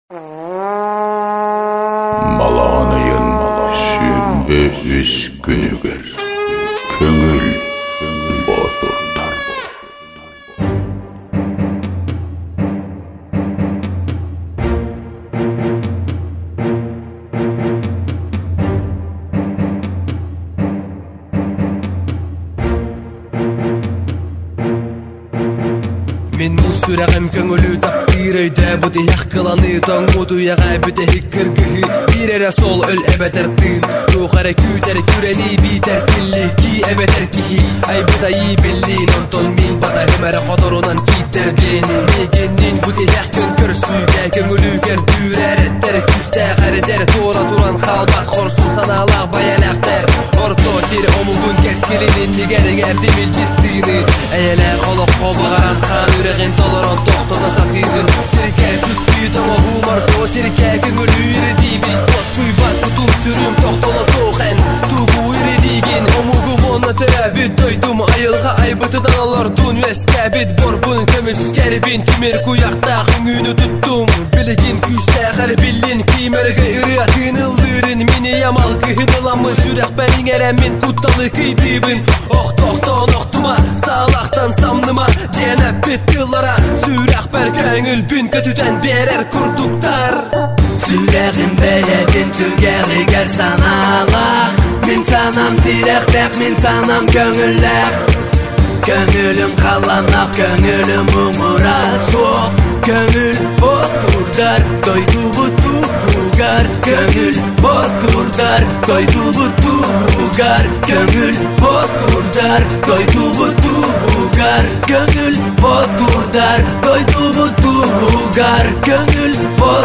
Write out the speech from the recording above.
Malanıyın sünbe üç günüger köngül boturtar. Мен мусурагым көңілі тапқыр өйді бұды яққыланы тоңуды яға бүті хиккіргі Бирері сол өл әбәтір тын Тұқары күтер күрені битер тілі ки әбәтір кихи Ай бұтайы білін онтон мен батағым әрі қодырынан кейттерден Мегеннен бұды яққын көрсүйге көңілі көрдір әреттер күсті қаретер Тура туран қалбат қорсу саналақ баялақтар Орто сері омылдың кәскелінен негәрігер демел бестіні Әйелі қолық қолғаран қан үреген толырон тоқтыны сатырын Сірке түспүй тоңа ғумарто Сірке көңіл үйірі дейбі Қос құйбат күтім сүрім тоқтыны соғын Туғу үйірі дейген омылғым оны тәрәбіт Дойдым айылға айбытыдан алар Түн өскәбіт борбын көміс кәрбін Түмер құяқта құңыны түттім Білген күшті қар білін Кеймергі үрі тынылдырын Мені ямал күйініламы Сүрәқ бәлін әрәмін құтталы күйдібін Оқтоқтон оқтыма Салақтан самныма Денәп беттілара Сүрәқ бәр көңіл бүн көтүтен берер күрдуктар Сүрәғім бәләден түгәрігер саналақ Мен санам тирәқтәк, мен санам көңілләқ Көңілім қаланақ, көңілім ұмыра соқ Көңіл отурдар, дойду бұту ұғар Көңіл отурдар, дойду бұту ұғар Көңіл отурдар, дойду бұту ұғар Көңіл отурдар, дойду бұту ұғар Көңіл